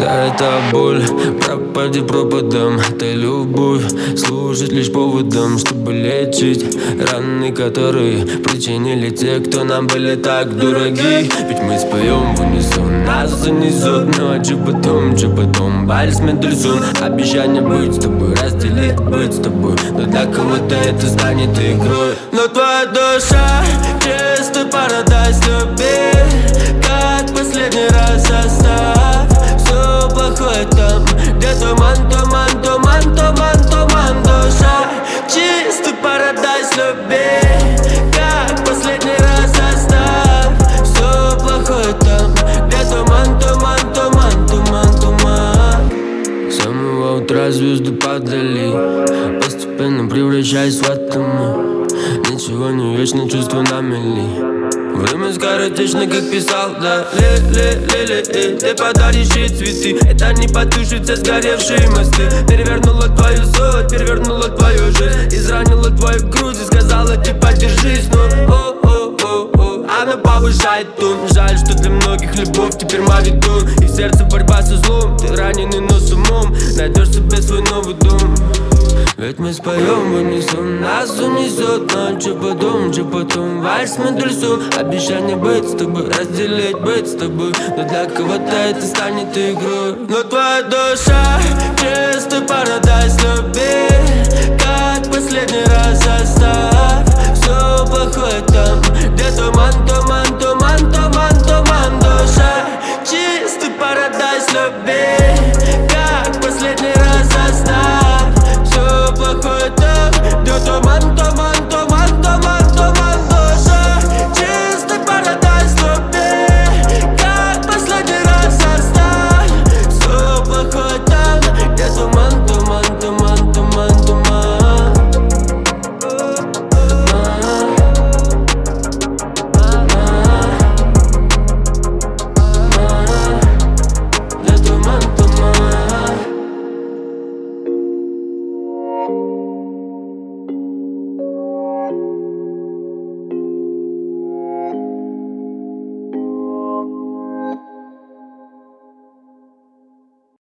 Вся эта боль пропади пропадом. Это любовь служит лишь поводом, чтобы лечить раны, которые причинили те, кто нам были так дороги. Ведь мы споем в унисон, нас занесет ночью потом вальс Мендельсон. Обещание быть с тобой, разделить быть с тобой, но для кого-то это станет игрой. Но твоя душа чистый парадайз любви, как последний раз оставь все плохое там, где туман. Душа чистый парадайз любви, как последний раз оставь все плохое там, где туман. С самого утра звезды падали, постепенно превращаясь в атомы. Ничего не вечно, чувства на мели. Время скоротечно, как писал, да. Ты подаришь ей цветы, это не потушится сгоревшие мосты. Перевернула твою соль, перевернула твою жизнь, изранила твою грудь и сказала типа держись, но она повышает тон. Жаль, что для многих любовь теперь мавитон, и в сердце борьба со злом. Ты раненый, но с умом найдешь себе свой новый дом. Ведь мы споем в унисон, нас унесет ночью потом вальс Мендельсон. Обещание быть с тобой, разделить быть с тобой, но для кого-то это станет игрой. Но твоя душа чистый парадайз любви,